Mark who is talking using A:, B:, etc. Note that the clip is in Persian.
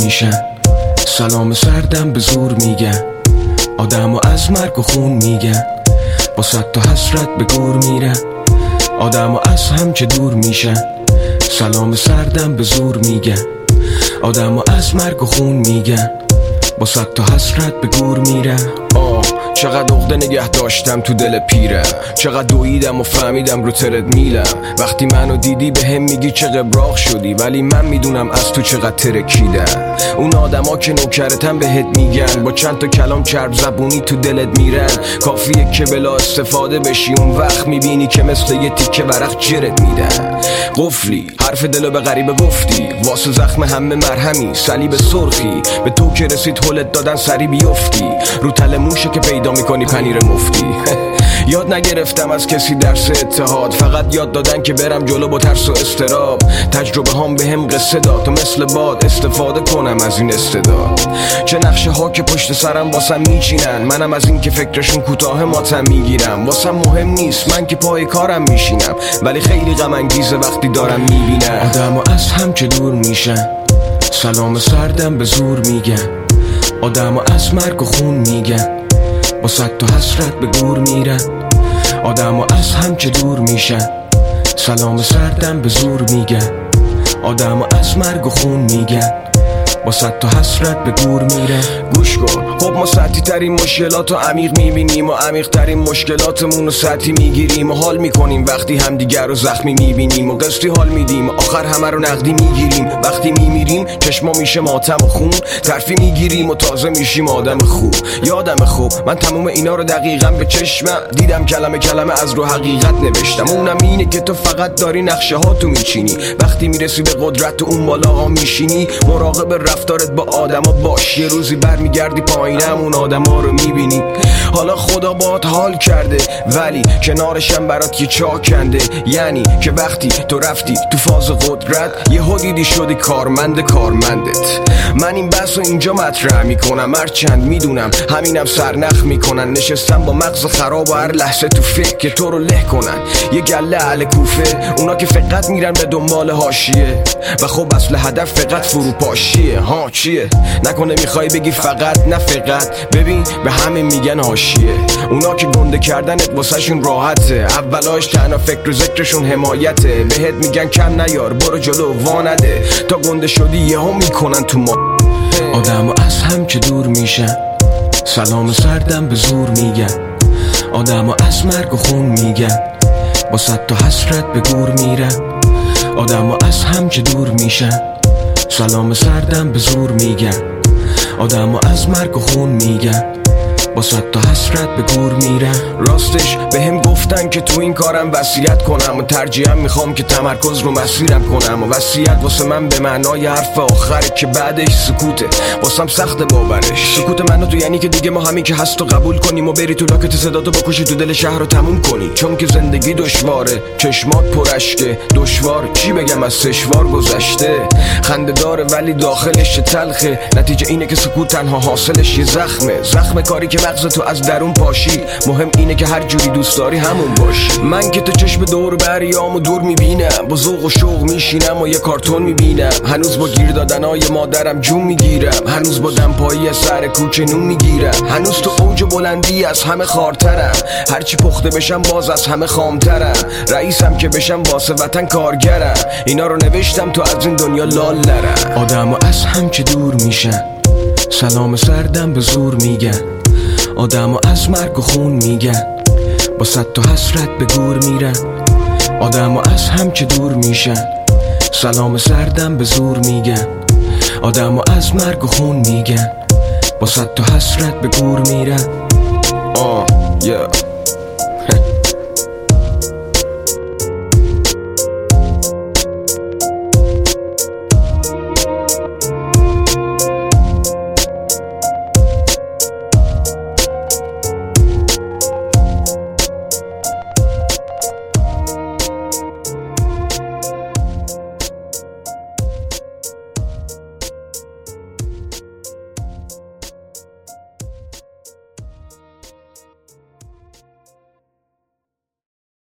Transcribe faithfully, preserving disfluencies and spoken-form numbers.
A: میشن، سلام سردم به زور میگن، آدمو از مرگ و خون میگن، با صد تا حسرت به گور میرن، آدمو از هم که دور میشن، سلام سردم به زور میگن، آدمو از مرگ و خون میگن، با صد تا حسرت به گور میرن. آه چقدر عقده نگه داشتم تو دل پیرم، چقدر دویدم و فهمیدم رو ترد میلم. وقتی منو دیدی به هم میگی چه قبراق شدی، ولی من میدونم از تو چقدر ترکیدم. اون آدما که نوکرتن بهت میگن، با چند تا کلام چرب زبونی تو دلت میرن. کافیه که بلا استفاده بشی، اون وقت میبینی که مثل یه تیکه ورق جرت میدن. قفلی حرف دلو به غریبه گفتی، واسه زخم همه مرهمی صلیب سرخی. به تو که رسید هلت دادن سری بیفتی، رو تل موشه که پیدا میکنی پنیر مفتی. یاد نگرفتم از کسی درس اتحاد، فقط یاد دادن که برم جلو با ترس و استراب. تجربه هام به هم قصه داد تا مثل باد استفاده کنم از این استعداد. چه نقشه ها که پشت سرم واسم میچینن، منم از این که فکرشون کوتاه ماتم میگیرم. واسم مهم نیست من که پای کارم میشینم، ولی خیلی غم انگیزه وقتی دارم میبینم آدمو از هم که دور میشن، سلام سردم به زور میگن، آدمو از مرگ و خون میگن، با صد تا حسرت به گور میرن، آدمو از هم که دور میشن، سلام سردم به زور میگن، آدمو از مرگ و خون میگن، با صد تا حسرت به گور میره. گوش کن، خب ما سطحی ترین مشکلات رو عمیق میبینیم و عمیق ترین مشکلاتمون رو سطحی میگیریم و حال میکنیم وقتی همدیگر رو زخمی میبینیم و قسطی حال میدیم، آخر همه رو نقدی میگیریم. وقتی میمیریم چشما میشه ماتم و خون، ترفی میگیریم و تازه میشیم آدم خوب. یادم خوب من تموم اینا رو دقیقاً به چشمم دیدم، کلمه کلمه از رو حقیقت نوشتم. اونم اینه که تو فقط داری نقشه ها تو میچینی، وقتی میرسی به قدرت و اون بالاها میشینی. مراقب رفتارت با آدما باش، یه روزی برمیگردی پایینم اون آدما رو میبینی. حالا خدا باهات حال کرده، ولی کنارشم برات یه چاک کنده. یعنی که وقتی تو رفتی تو فاز قدرت، یه دیدی شدی کارمند کارمندت. من این بحث رو اینجا مطرح میکنم، هرچند میدونم همینم سرنخ میکنن. نشستم با مغز خراب و هر لحظه تو فکر که تو رو له کنن. یه گله اهل کوفه، اونا که فقط میرن به دنبال حاشیه و خب اصل هدف فقط فروپاشیه. ها چیه؟ نکنه میخوای بگی فقط؟ نه فقط، ببین به همه میگن حاشیه. اونا که گنده کردنت واسهشون راحته، اولاش تنها فکر و ذکرشون حمایته. بهت میگن کم نیار، برو جلو وانده، تا گنده شدی یهو میکنن تو ما. آدمو از هم که دور میشن، سلام سردم به زور میگن، آدمو از مرگ و خون میگن، با صد تا حسرت به گور میرن. آدمو از هم که دور میشن، سلام سردم به زور میگن، آدمو از مرگ و خون میگن، با صد تا حسرت به گور میرن. راستش به هم گفتن که تو این کارم وصیت کنم و ترجیحاً میخوام که تمرکز رو مسیرم کنم. و وصیت واسه من به معنای حرف آخره که بعدش سکوته، واسم سخت باورش. سکوت منو تو یعنی که دیگه ما همین که هست و قبول کنیم و بری تو لاکت صداتو بکشی تو دل شهر رو تموم کنی. چون که زندگی دشواره، چشمات پرشکه، دشوار چی بگم از سشوار گذشته. خنده داره ولی داخلش تلخه، نتیجه اینه که سکوت تنها حاصلش یه زخمه. زخم کاری که مغز تو از درون پاشی، مهم اینه که هر جوری دوست داری همون باشی. من که تو چشم دور بریامو دور میبینم، با ذوق و شوق میشینم و یه کارتون میبینم. هنوز با گیر دادنای مادرم جون میگیرم، هنوز با دمپایی از سر کوچه نون میگیرم، هنوز تو اوج بلندی از همه خارترم. هرچی پخته بشم باز از همه خامترم، رئیسم که بشم واسه وطن کارگرم. اینا رو نوشتم تو از این دنیا لال نرم. آدمو از هم که دور میشن، سلام سردم به زور میگن، آدمو از مرگ و خون میگن، با صد تا حسرت به گور میرن. آدمو از هم که دور میشن، سلام سردم به زور میگن، آدمو از مرگ و خون میگن، با صد تا حسرت به گور میرن. آه yeah.